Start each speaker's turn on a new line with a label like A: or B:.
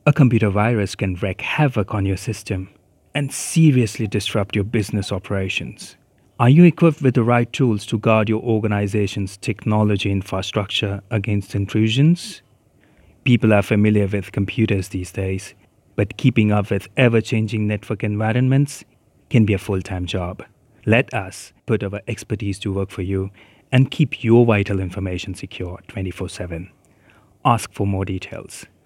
A: A computer virus can wreak havoc on your system and seriously disrupt your business operations. Are you equipped with the right tools to guard your organization's technology infrastructure against intrusions? People are familiar with computers these days, but keeping up with ever changing network environments can be a full time job. Let us put our expertise to work for you and keep your vital information secure 24/7. Ask for more details.